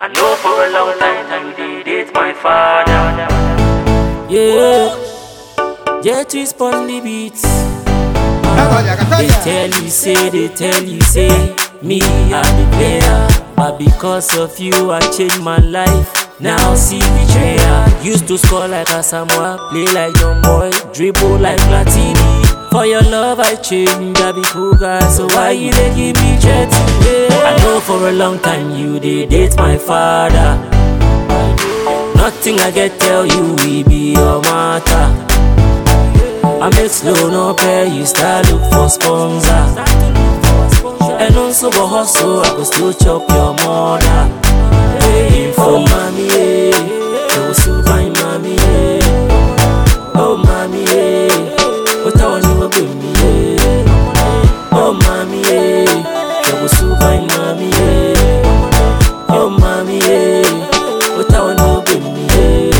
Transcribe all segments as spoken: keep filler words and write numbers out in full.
I know for a long time you did date my father. Yeah, yeah, twist on the beats. They tell you say, they tell you say, me I the player, but because of you I changed my life. Now see betrayal. Used to score like a Samoa, play like John Boy, dribble like Platini. For your love I change, I be cool guy, so why you dey give me jet? I know for a long time you did date my father. Nothing I get tell you, we be your matter. I make slow no pay, you start look for sponsor. And also go hustle, I go still chop your mother. Hey, for mommy, eh, I was so fine, mommy, eh. Oh mommy, eh, what I want you to me, eh. Oh mommy, eh, I was so fine, mommy, eh. Oh mommy, eh, what I want you to me, eh.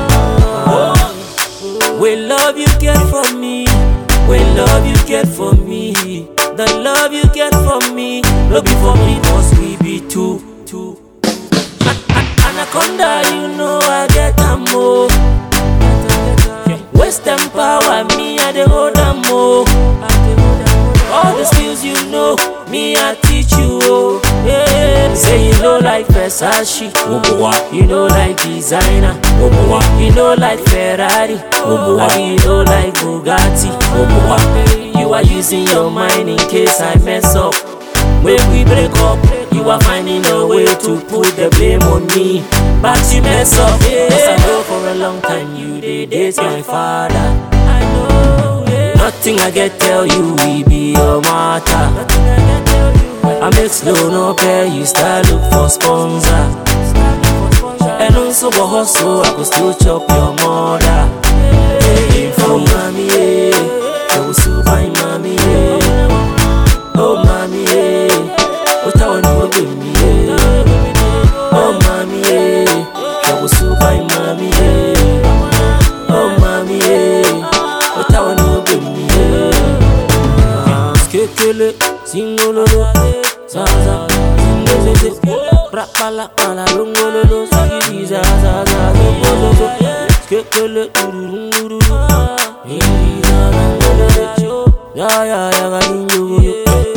We love you get from me, we love you get from me. The love you get from me, no be for me, cause we be two, two. Anaconda, you know I get a more. Western power, me I the hold a more. All the skills you know, me I teach you. Oh, yeah. Say you know like Versace, oh, you know like designer, oh, you know like Ferrari, oh, you know like Bugatti, oh, you are using your mind in case I mess up. When we break up, you are finding a way to put the blame on me, but you mess up. Yeah. Cause I know for a long time you did date my father. I know, yeah. Nothing I get tell you, we be your matter. I make slow no pay, you start look for sponsor. And also go hustle, I go still chop your mother. Hey, for mommy, yeah, I was so fine, mommy, yeah. Oh mommy, yeah, what I want you to me, yeah. Oh mommy, yeah, I was so fine, mommy, yeah. Oh mommy, yeah, what I want you to me, yeah. Skekele, singololo, zaza, zingezeze, rapala, pala, longololo, sigiri, zaza, zaza, zongololo, skekele, ururungururu, hiri, zaza, ngololo, ya, ya, ya, galinyo,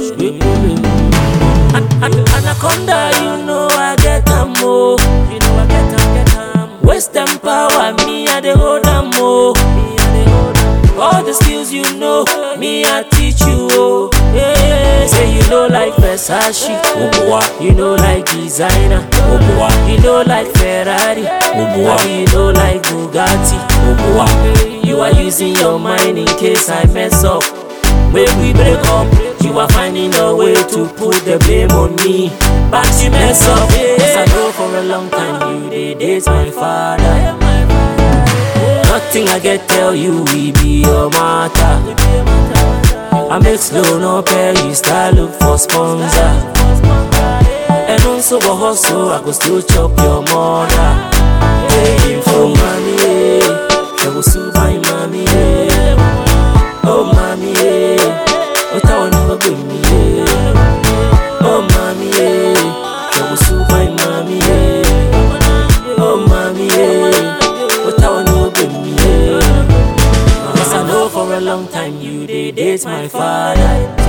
Anaconda, you know I get a more. You know I get a get a Western power, me I the hold a more. All the skills you know, me I teach you. Oh, yeah. Say you know like Versace, oh, you know like designer, oh, you know like Ferrari, oh, you know like Bugatti, oh, you are using your mind in case I mess up. When we break up, you are finding a way to put the blame on me, but you mess up. Yeah. Cause I know for a long time you did date my father. Nothing I get tell you, we be your matter. I make slow no pay, you start look for sponsor. And also go hustle, I go still chop your mother. Hey, for mommy, yeah, I was so fine, mommy, yeah. Oh mommy, yeah, what I want you to me, yeah. Oh mommy, yeah, I was so fine, mommy, yeah. Oh mommy, yeah, what I want you to me, yeah. Cause I know for a long time you did date my father.